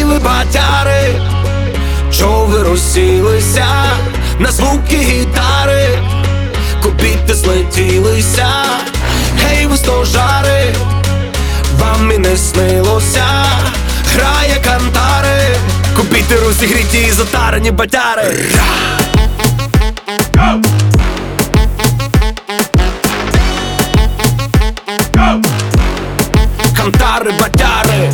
ви батяри, чого ви розсілися на звуки гітари, копіти злетілися. Гей, ви стожари, вам і не снилося, грає кантари, копіти розігріті і затарені батяри. Кантари, батяри.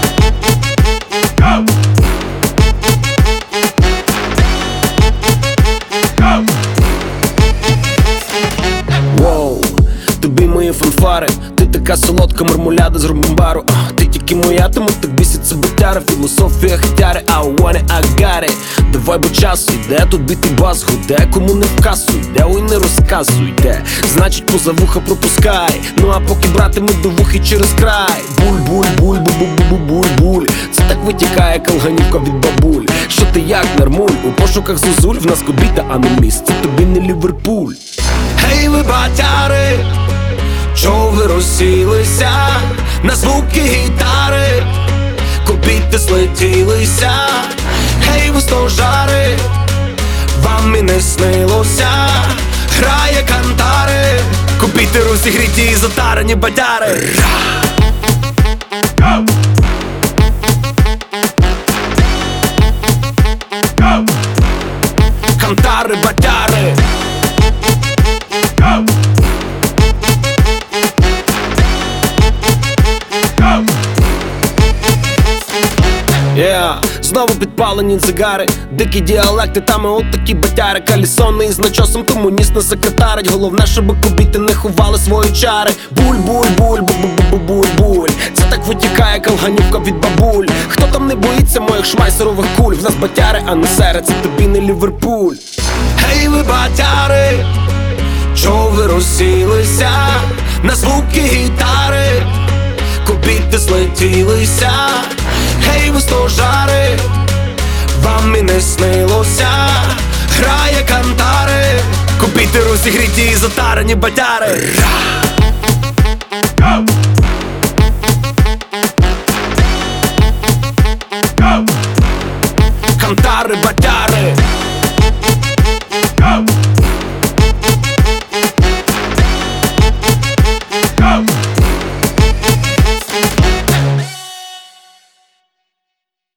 Воу, тобі мої фанфари, ти така солодка мармуляда з ромбамбару. Ти тільки моя, тому так біситься батяра. Філософія хитяри, I want it, I got it. Давай, бо часу йде, тут битий бас гуде, кому не в касу йде, ой не розказуй де. Значить поза вуха пропускай, ну а поки братиме до вухи через край. Буль-буль-буль-буль-буль-буль-буль. Це так витікає калганівка від бабуль. Що ти як, нормуль, у пошуках зозуль, в нас кобіта, а не місце, тобі не Ліверпуль. Гей, ви батяри, чого ви розсілися на звуки гітари, копіти злетілися. Гей, ви стожари, вам і не снилося, грає кантари, копіти розігріті і затарені батяри. Кантари, батяри. Знову підпалені цигари, дикі діалекти, там і от такі батяри. Калісони із начосом, тому ніс не закатарить. Головне, щоб кобіти не ховали свої чари. Буль-буль-буль-буль-буль-буль-буль. Це так витікає калганівка від бабуль. Хто там не боїться моїх шмайсерових куль? В нас батяри, а не сери, це тобі не Ліверпуль. Гей, ви батяри, чого ви розсілися на звуки гітари, копіти злетілися. Гей, ви стожари, вам і не снилося, грає кантари, копіти розігріті і затарені батяри.